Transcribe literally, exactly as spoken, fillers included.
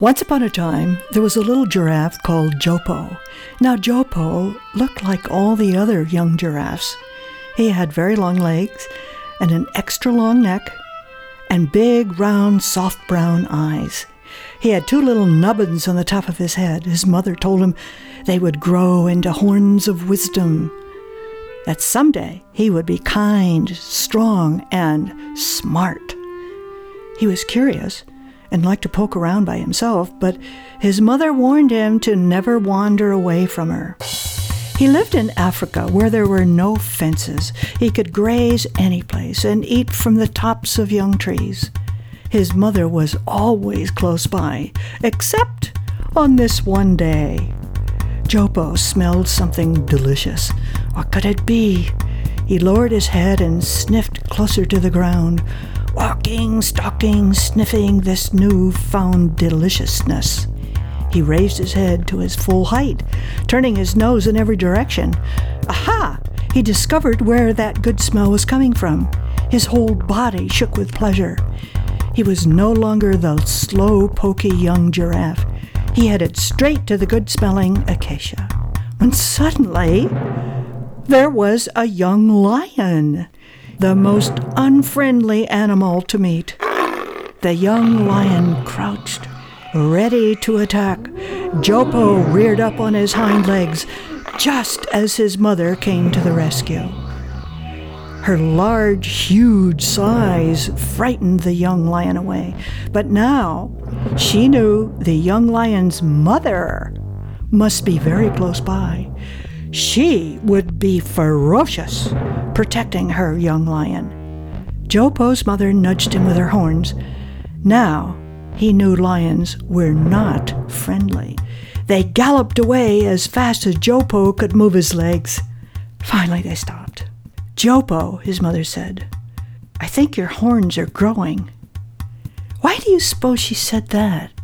Once upon a time, there was a little giraffe called Jopo. Now, Jopo looked like all the other young giraffes. He had very long legs and an extra long neck and big, round, soft brown eyes. He had two little nubbins on the top of his head. His mother told him they would grow into horns of wisdom, that someday he would be kind, strong, and smart. He was curious and liked to poke around by himself, but his mother warned him to never wander away from her. He lived in Africa where there were no fences. He could graze any place and eat from the tops of young trees. His mother was always close by, except on this one day. Jopo smelled something delicious. What could it be? He lowered his head and sniffed closer to the ground, walking, stalking, sniffing this new-found deliciousness. He raised his head to his full height, turning his nose in every direction. Aha! He discovered where that good smell was coming from. His whole body shook with pleasure. He was no longer the slow, poky young giraffe. He headed straight to the good-smelling acacia. When suddenly, there was a young lion, the most unfriendly animal to meet. The young lion crouched, ready to attack. Jopo reared up on his hind legs just as his mother came to the rescue. Her large, huge size frightened the young lion away, but now she knew the young lion's mother must be very close by. She would be ferocious, protecting her young lion. Jopo's mother nudged him with her horns. Now he knew lions were not friendly. They galloped away as fast as Jopo could move his legs. Finally they stopped. Jopo, his mother said, "I think your horns are growing." Why do you suppose she said that?